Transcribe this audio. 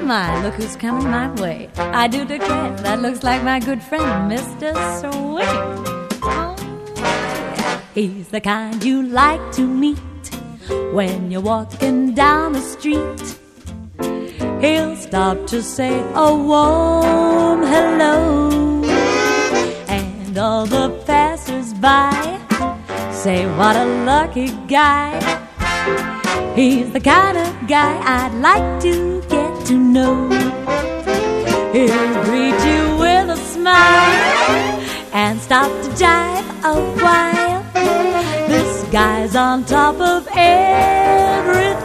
my, look who's coming my way. I do declare that looks like my good friend, Mr. Sweet. Oh, yeah. He's the kind you like to meet when you're walking down the street. He'll stop to say a warm hello, and all the passers-by say what a lucky guy. He's the kind of guy I'd like to get to know. He'll greet you with a smile and stop to jive a while. This guy's on top of everything.